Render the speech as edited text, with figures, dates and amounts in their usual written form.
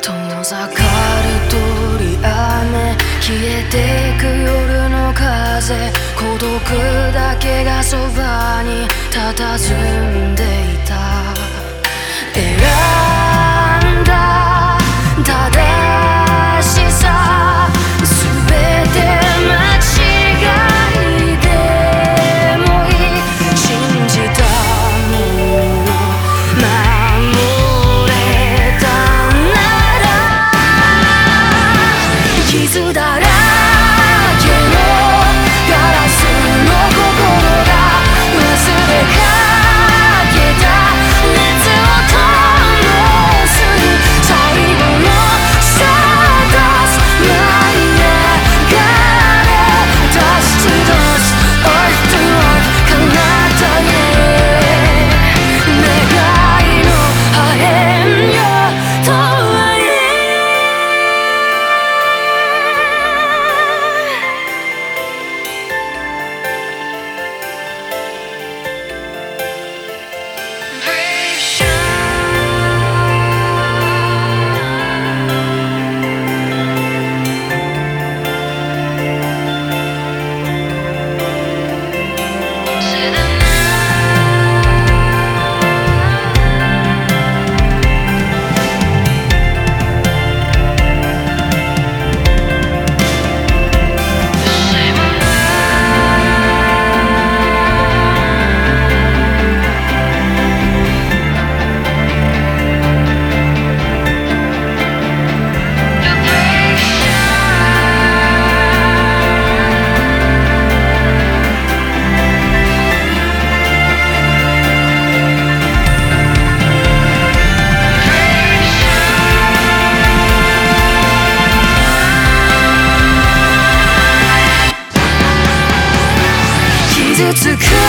遠ざかる鳥雨消えてく夜の風孤独だけがそばに佇んでいた選んだ正しさ全て間違いでもいい信じたもの守れたなら傷だらけのガラスの心が忘れかけた熱を灯す最後のスターダスト舞い上がれ Dust to dust Earth to earth 彼方へ願いの破片よとはいえ傷つく